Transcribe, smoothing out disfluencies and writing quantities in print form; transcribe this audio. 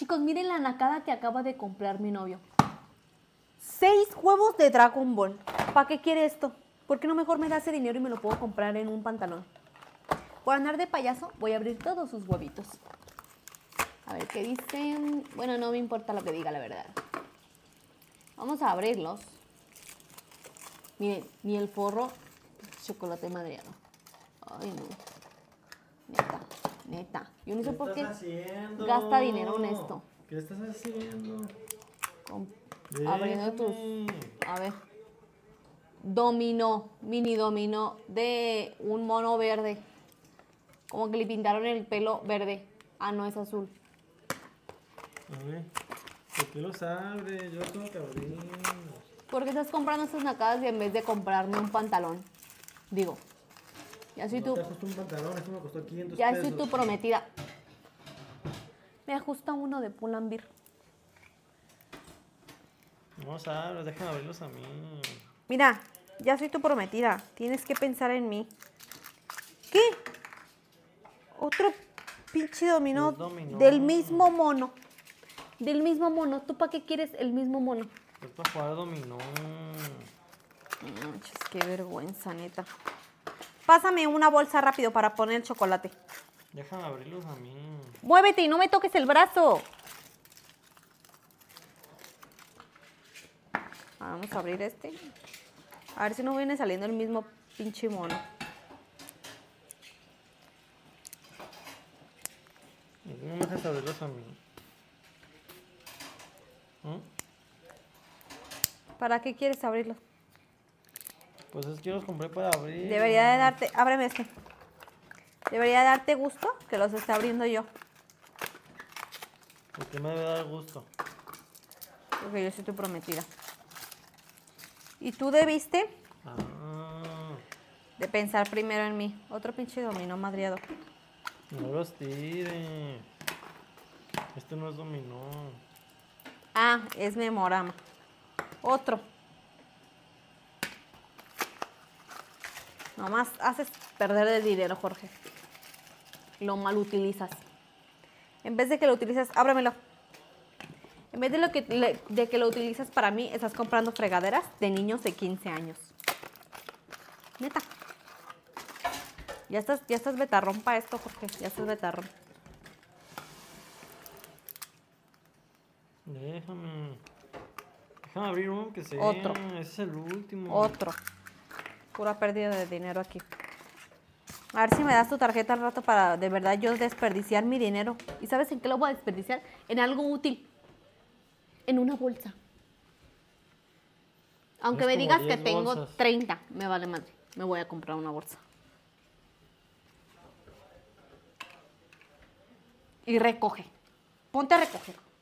Chicos, miren la nacada que acaba de comprar mi novio. 6 huevos de Dragon Ball. ¿Para qué quiere esto? ¿Por qué no mejor me da ese dinero y me lo puedo comprar en un pantalón? Por andar de payaso, voy a abrir todos sus huevitos. A ver, ¿qué dicen? Bueno, no me importa lo que diga, la verdad. Vamos a abrirlos. Miren, ni el forro, chocolate madreado. Ay, no. Neta. Yo no sé por qué gasta dinero en esto. ¿Qué estás haciendo? Abriendo tus... A ver. Dominó, mini dominó de un mono verde. Como que le pintaron el pelo verde. Ah, no, es azul. A ver, ¿por qué los abres? Yo tengo que abrir. ¿Por qué estás comprando estas nacadas y en vez de comprarme un pantalón? Digo, ya soy No te costó un pantalón, esto me costó 500 ya pesos. soy tu prometida. Me ajusta uno de Pull&Bear. No los abres, déjame abrirlos a mí. Mira, ya soy tu prometida. Tienes que pensar en mí. ¿Qué? Otro pinche dominó, dominó. del mismo mono. Del mismo mono. ¿Tú para qué quieres el mismo mono? Es para jugar dominó. Manches, qué vergüenza, neta. Pásame una bolsa rápido para poner el chocolate. Déjame abrirlos a mí. Muévete y no me toques el brazo. Vamos a abrir este. A ver si no viene saliendo el mismo pinche mono. No me dejes abrirlos a mí. ¿Para qué quieres abrirlo? Pues es que los compré para abrir. Debería de darte... Ábreme este. Debería de darte gusto que los esté abriendo yo. ¿Por qué me debe dar gusto? Porque yo soy tu prometida. Y tú debiste de pensar primero en mí. Otro pinche dominó madriado. No los tire. Este no es dominó. Ah, es memorama. Otro. Nomás haces perder el dinero, Jorge. Lo mal utilizas. En vez de que lo utilices, ábremelo. En vez de que lo utilizas para mí, estás comprando fregaderas de niños de 15 años. Neta. Ya estás betarrón para esto, Jorge. Ya estás betarrón. Déjame abrir uno que sea. Otro. Ese es el último. Otro. Pura pérdida de dinero aquí. A ver si me das tu tarjeta al rato para de verdad yo desperdiciar mi dinero. ¿Y sabes en qué lo voy a desperdiciar? En algo útil. En una bolsa. Aunque me digas que tengo bolsas. 30, me vale madre. Me voy a comprar una bolsa. Y recoge. Ponte a recoger.